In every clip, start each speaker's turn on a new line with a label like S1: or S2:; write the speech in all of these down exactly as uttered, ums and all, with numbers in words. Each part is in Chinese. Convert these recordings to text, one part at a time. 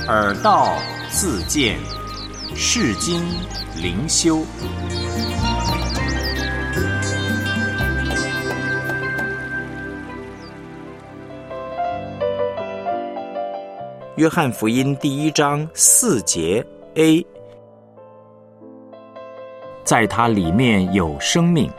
S1: 耳道自见，世经灵修。约翰福音第一章四节 A， 在它里面有生命。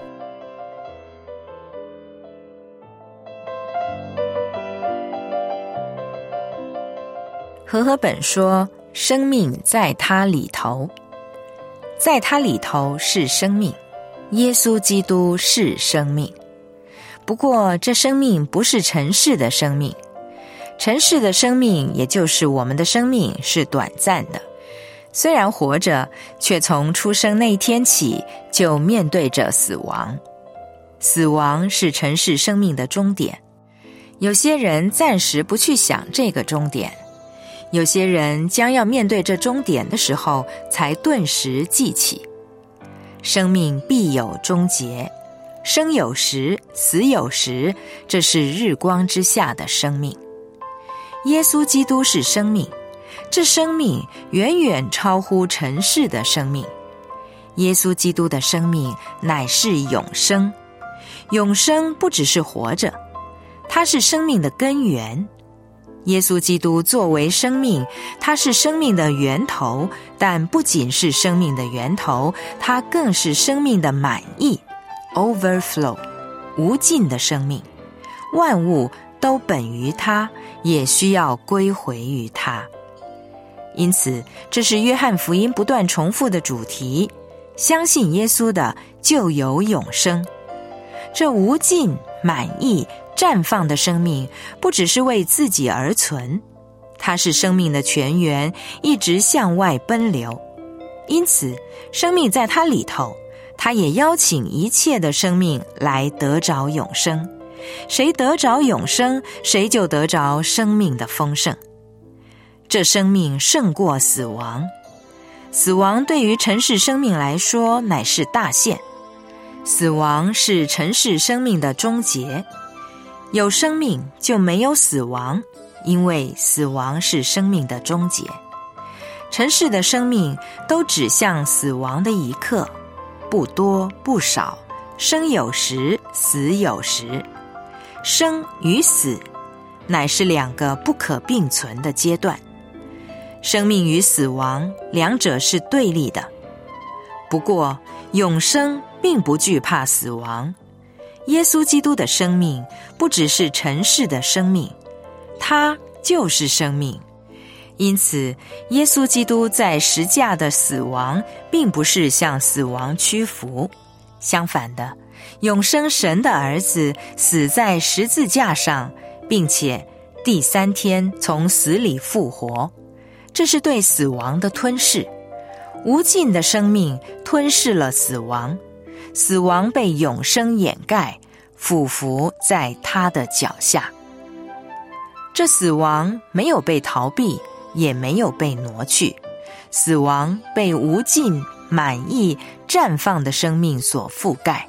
S2: 和合本说，生命在它里头，在它里头是生命，耶稣基督是生命。不过这生命不是尘世的生命，尘世的生命也就是我们的生命是短暂的，虽然活着，却从出生那一天起就面对着死亡。死亡是尘世生命的终点，有些人暂时不去想这个终点，有些人将要面对这终点的时候才顿时记起。生命必有终结，生有时，死有时，这是日光之下的生命。耶稣基督是生命，这生命远远超乎尘世的生命。耶稣基督的生命乃是永生，永生不只是活着，它是生命的根源。耶稣基督作为生命，他是生命的源头，但不仅是生命的源头，他更是生命的满溢 overflow， 无尽的生命。万物都本于他，也需要归回于他。因此，这是约翰福音不断重复的主题，相信耶稣的就有永生。这无尽满溢绽放的生命不只是为自己而存，它是生命的泉源，一直向外奔流。因此生命在它里头，它也邀请一切的生命来得着永生。谁得着永生，谁就得着生命的丰盛。这生命胜过死亡，死亡对于尘世生命来说乃是大限，死亡是尘世生命的终结。有生命就没有死亡，因为死亡是生命的终结。尘世的生命都指向死亡的一刻，不多不少，生有时，死有时。生与死乃是两个不可并存的阶段，生命与死亡两者是对立的。不过永生并不惧怕死亡，耶稣基督的生命不只是尘世的生命，他就是生命。因此耶稣基督在十架的死亡并不是向死亡屈服，相反的，永生神的儿子死在十字架上，并且第三天从死里复活，这是对死亡的吞噬。无尽的生命吞噬了死亡，死亡被永生掩盖，俯伏在他的脚下。这死亡没有被逃避，也没有被挪去，死亡被无尽满溢绽放的生命所覆盖。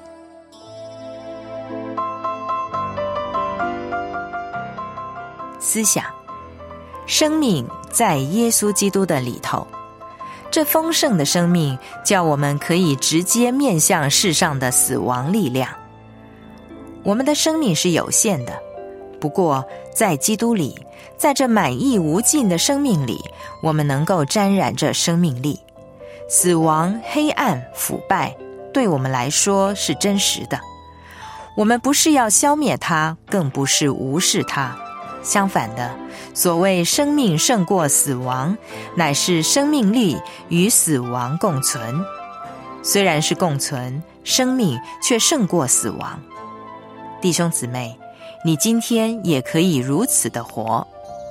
S2: 思想，生命在耶稣基督的里头，这丰盛的生命叫我们可以直接面向世上的死亡力量。我们的生命是有限的，不过在基督里，在这满溢无尽的生命里，我们能够沾染这生命力。死亡、黑暗、腐败对我们来说是真实的，我们不是要消灭它，更不是无视它。相反的，所谓生命胜过死亡，乃是生命力与死亡共存。虽然是共存，生命却胜过死亡。弟兄姊妹，你今天也可以如此的活。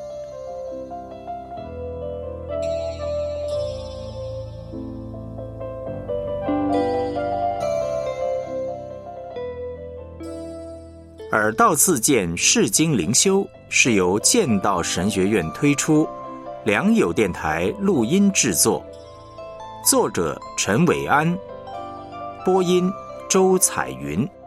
S1: 耳道自见，世经灵修是由剑道神学院推出，良友电台录音制作，作者陈伟安，播音周彩云。